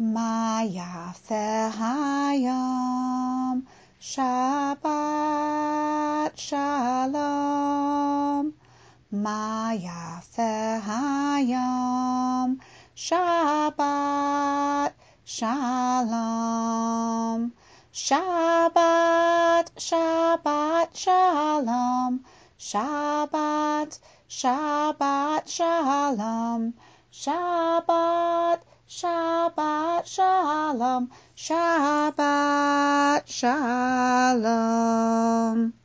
מה יפה היום, שבת שלום. מה יפה היום, שבת שלום. שבת, שבת שלום. שבת, שבת שלום. Shabbat, Shabbat Shalom, Shabbat Shalom.